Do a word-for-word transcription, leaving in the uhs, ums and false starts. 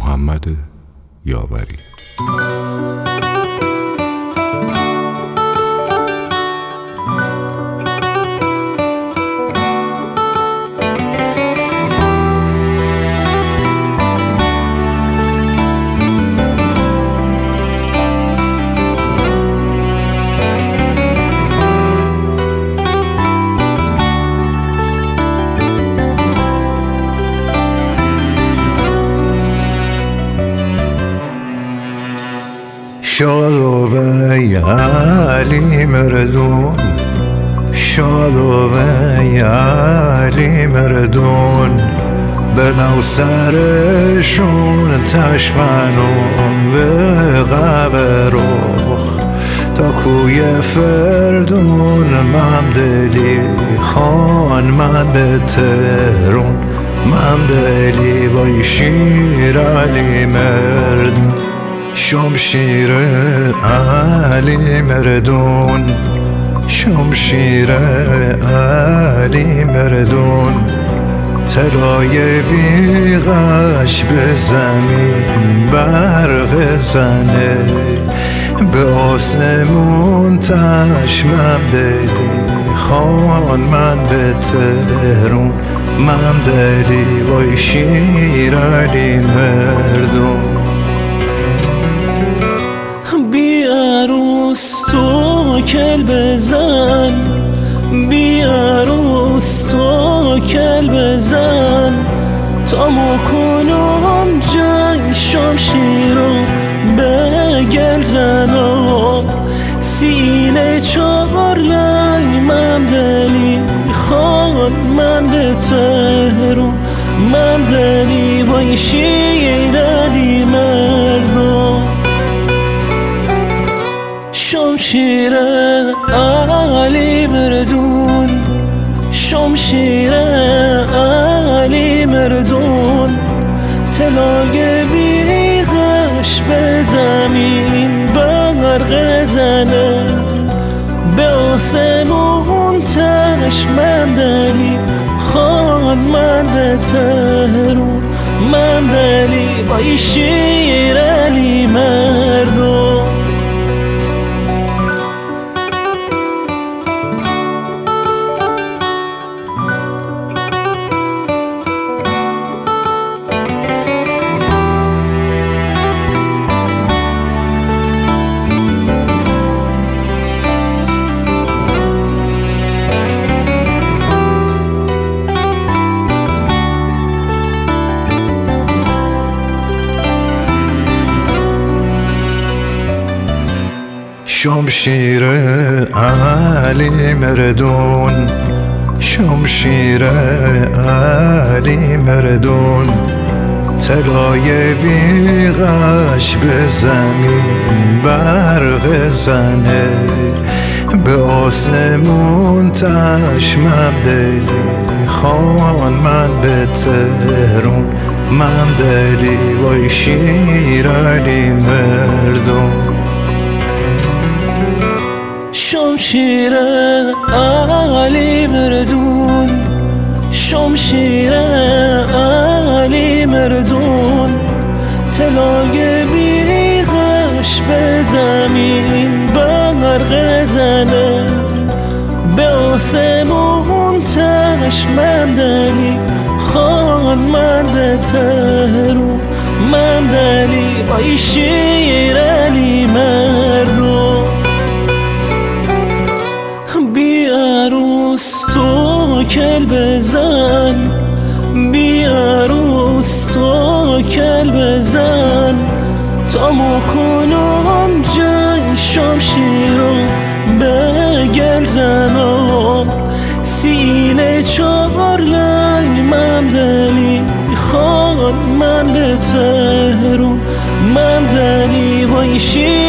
محمد یاوری. شادو ای علی مردون، شادو ای علی مردون، بنو سرشون تشمنون به قبروخ تا کوی فردون. ممدلی خان من به تهرون، ممدلی بای شیر علی مردون. شمشیر علی مردون، شمشیر علی مردون، طلای بیغش به زمین برق زنه، به آسمون تشمم دلی خان من به تهرون. ممدلی وای شیر علی مردون. بی عروس تو کل بزن، بی عروس تو کل بزن، تا مکنم جنگ شمشیرو بگل زنم. سینه چهار لنگ ممدلی خان من به تهرون. ممدلی وای شیر علی مردون. شمشیر علی مردون، شمشیر علی مردون، طلای بیغش به زمین برق زنه، به آسمون تشمم دلی خان من به تهرون. ممدلی وای شیر علی مردون. شمشیر علی مردون، شمشیر علی مردون، طلای بیغش به زمین برق زنه، به آسمون تشمم دلی خان من به تهرون. ممدلی وای شیر علی مردون. شمشیر علی مردون، شمشیر علی مردون، طلای بیغش به زمین برق زنه، به آسمون تشمم دلی خان من به تهرون. ممدلی وای شیر علی مردون. بی عروس تو کل بزن، بی عروس تو کل بزن، تا مکنم جنگ شمشیرو بگل زنم. سینه چهار لنگ ممدلی خان من به تهرون. ممدلی وای شیر